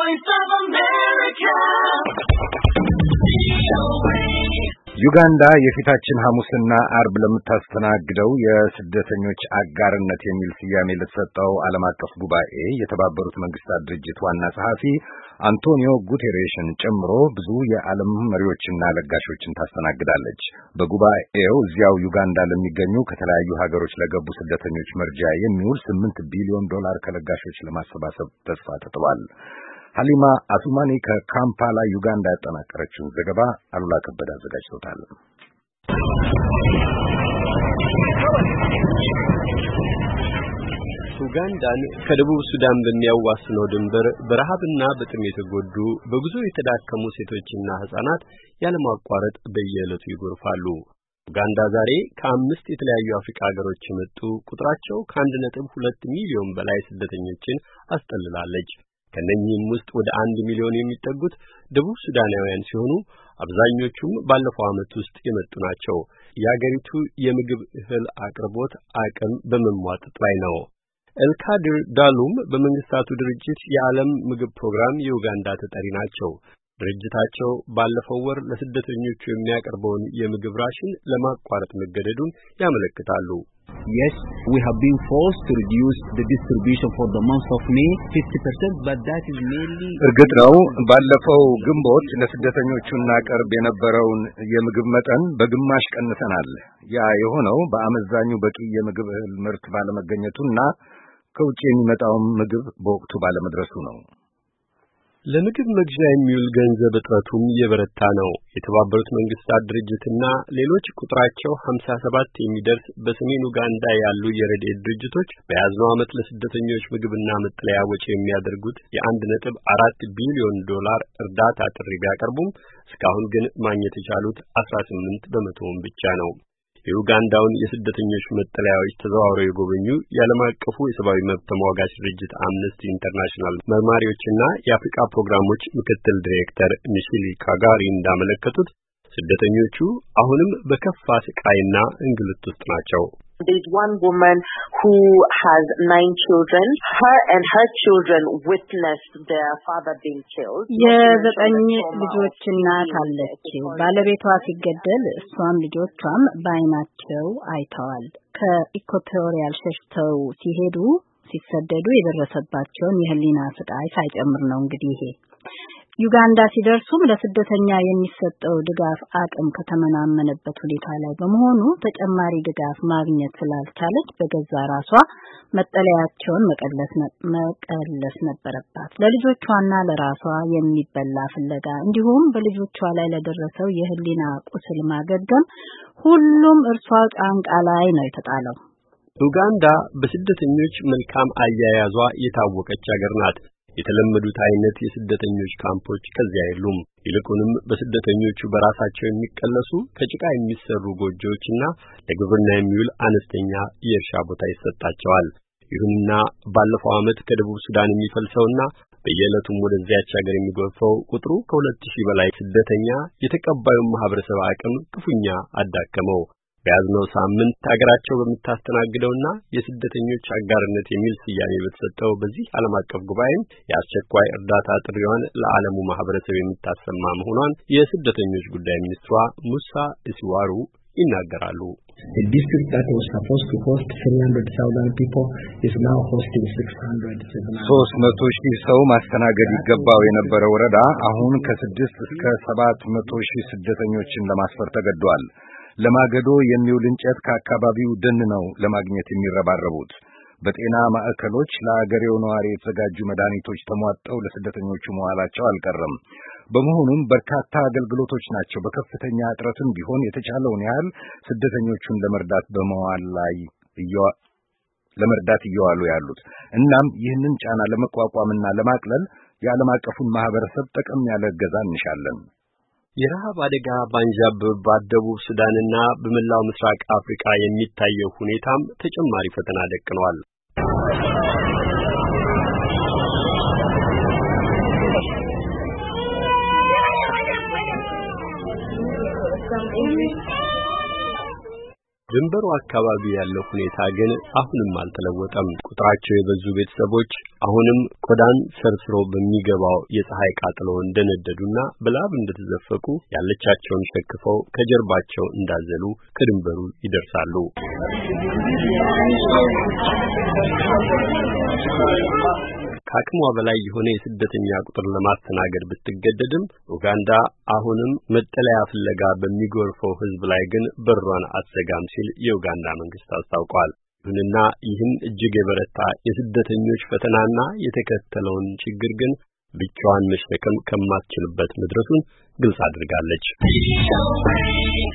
Voice of America. ዩጋንዳ የፊታችን ሐሙስና አርብ ለምታስተናግደው የስደተኞች አጋርነት የሚል ስያሜ ለተሰጠው ዓለም አቀፍ ጉባኤ የተባበሩት መንግስታት ድርጅት ዋና ጸሐፊ አንቶኒዮ ጉቴሬሽን ጨምሮ ብዙ የዓለም መሪዎችና ለጋሾችን ታስተናግዳለች። በጉባኤው እዚያው ዩጋንዳ ለሚገኙ ከተለያዩ ሀገሮች ለገቡ ስደተኞች መርጃ የሚውል $8 ቢሊዮን ከለጋሾች ለማሰባሰብ ተስፋ ተጥሏል። ሀሊማ አቱማኒ ከካምፓላ ዩጋንዳ ያጠናቀረችውን ዘገባ አሉላ ከበደ አዘጋጅቶታል። ኡጋንዳን ከደቡብ ሱዳን በሚያዋስነው ድንበር በረሃብና በጥም የተጎዱ በጉዞ የተዳከሙ ሴቶችና ህጻናት ያለማቋረጥ በየዕለቱ ይጎርፋሉ። ኡጋንዳ ዛሬ ከ5 የተለያዩ አፍሪካ ሀገሮች የመጡ ቁጥራቸው ከ1.2 ሚሊዮን በላይ ስደተኞችን አስጠልላለች። ከነኚህም ውስጥ ወደ 1 ሚሊዮን የሚጠጉት ደቡብ ሱዳናውያን ሲሆኑ አብዛኞቹም ባለፈው ዓመት ውስጥ የመጡ ናቸው። የአገሪቱ የምግብ እህል አቅርቦት አቅም በመሟጠጥ ላይ ነው። ኤልካድር ዳሉም በመንግስታቱ ድርጅት የዓለም ምግብ ፕሮግራም የኡጋንዳ ተጠሪ ናቸው። ድርጅታቸው ባለፈው ወር ለስደተኞቹ የሚያቀርበውን የምግብ ራሽን ለማቋረጥ መገደዱን ያመለክታሉ። Yes, we have been forced to reduce the distribution for the month of May 50%, but that is mainly እርግጥ ነው ባለፈው ግንቦት ለስደተኞቹ እናቀርብ የነበረውን የምግብ መጠን በግማሽ ቀንሰናል። ያ የሆነው በአመዛኙ በቂ የምግብ እህል ምርት ባለመገኘቱና ከውጭ የሚመጣው ምግብ በወቅቱ ባለመድረሱ ነው። ለምግብ መግዣ የሚውል ገንዘብ እጥረቱም የበረታ ነው። የተባበሩት መንግስታት ድርጅትና ሌሎች ቁጥራቸው 57 የሚደርስ በሰሜን ኡጋንዳ ያሉ የረድኤት ድርጅቶች በያዝነው ዓመት ለስደተኞች ምግብና መጠለያ ወጪ የሚያደርጉት $1.4 ቢሊዮን እርዳታ ጥሪ ቢያቀርቡም እስካሁን ግን ማግኘት የቻሉት 18 በመቶውን ብቻ ነው። የኡጋንዳውን የስደተኞች መጠለያዎች ተዘዋውረው የጎበኙ የዓለም አቀፉ የሰብአዊ መብት ተሟጋች ድርጅት አምነስቲ ኢንተርናሽናል መርማሪዎችና የአፍሪካ ፕሮግራሞች ምክትል ዲሬክተር ሚሼሊ ካጋሪ እንዳመለከቱት ስደተኞቹ አሁንም በከፋ ስቃይና እንግልት ውስጥ ናቸው። There's one woman who has 9 children. Her and her children witnessed their father being killed. የዘጠኝ ልጆች እናት አለች። ባለቤቷ ሲገደል እሷም ልጆቿም በዓይናቸው አይተዋል። ከኢኳቶሪያል ሸሽተው ሲሰደዱ የደረሰባቸውን የህሊና ስቃይ ሳይጨምር ነው እንግዲህ ይሄ። ዩጋንዳ ሲደርሱም ለስደተኛ የሚሰጠው ድጋፍ አቅም ከተመናመነበት ሁኔታ ላይ በመሆኑ ተጨማሪ ድጋፍ ማግኘት ስላልቻለች በገዛ ራሷ መጠለያቸውን መቀለስ ነበረባት። ለልጆቿና ለራሷ የሚበላ ፍለጋ እንዲሁም በልጆቿ ላይ ለደረሰው የህሊና ቁስል ማገገም ሁሉም እርሷ ጫንቃ ላይ ነው የተጣለው። ኡጋንዳ በስደተኞች መልካም አያያዟ የታወቀች ሀገር ናት። የተለመዱት አይነት የስደተኞች ካምፖች ከዚያ የሉም። ይልቁንም በስደተኞቹ በራሳቸው የሚቀለሱ ከጭቃ የሚሰሩ ጎጆዎችና ለግብርና የሚውል አነስተኛ የእርሻ ቦታ ይሰጣቸዋል። ይሁንና ባለፈው ዓመት ከደቡብ ሱዳን የሚፈልሰውና በየዕለቱም ወደዚያች ሀገር የሚጎርፈው ቁጥሩ ከ2000 በላይ ስደተኛ የተቀባዩን ማህበረሰብ አቅም ክፉኛ አዳከመው። በያዝነው ሳምንት ሀገራቸው በምታስተናግደውና የስደተኞች አጋርነት የሚል ስያሜ በተሰጠው በዚህ ዓለም አቀፍ ጉባኤም የአስቸኳይ እርዳታ ጥሪዋን ለዓለሙ ማህበረሰብ የምታሰማ መሆኗን የስደተኞች ጉዳይ ሚኒስትሯ ሙሳ ኢሲዋሩ ይናገራሉ። The district that was supposed to host 300,000 people is now hosting 300,000 ሰው ማስተናገድ ይገባው የነበረ ወረዳ አሁን ከ6 እስከ 700,000 ስደተኞችን ለማስፈር ተገዷል። ለማገዶ የሚውል እንጨት ከአካባቢው ደን ነው ለማግኘት የሚረባረቡት። በጤና ማዕከሎች ለአገሬው ነዋሪ የተዘጋጁ መድኃኒቶች ተሟጠው ለስደተኞቹ መዋላቸው አልቀረም። በመሆኑም በርካታ አገልግሎቶች ናቸው በከፍተኛ እጥረትም ቢሆን የተቻለውን ያህል ስደተኞቹን ለመርዳት እየዋሉ ያሉት። እናም ይህንን ጫና ለመቋቋምና ለማቅለል የዓለም አቀፉን ማህበረሰብ ጠቀም ያለ እገዛ እንሻለን። የረሃብ አደጋ ባንዣበበባት ደቡብ ሱዳንና በመላው ምስራቅ አፍሪካ የሚታየው ሁኔታም ተጨማሪ ፈተና ደቅኗል። ድንበሩ አካባቢ ያለው ሁኔታ ግን አሁንም አልተለወጠም። ቁጥራቸው የበዙ ቤተሰቦች አሁንም ቆዳን ሰርስሮ በሚገባው የፀሐይ ቃጠሎ እንደነደዱና በላብ እንደተዘፈቁ ያለቻቸውን ሸክፈው ከጀርባቸው እንዳዘሉ ከድንበሩ ይደርሳሉ። ከአቅሟ በላይ የሆነ የስደተኛ ቁጥር ለማስተናገድ ብትገደድም ኡጋንዳ አሁንም መጠለያ ፍለጋ በሚጎርፈው ሕዝብ ላይ ግን በሯን አትዘጋም ሲል የኡጋንዳ መንግስት አስታውቋል። ይሁንና ይህን እጅግ የበረታ የስደተኞች ፈተናና የተከተለውን ችግር ግን ብቻዋን መሸከም ከማትችልበት መድረሱን ግልጽ አድርጋለች።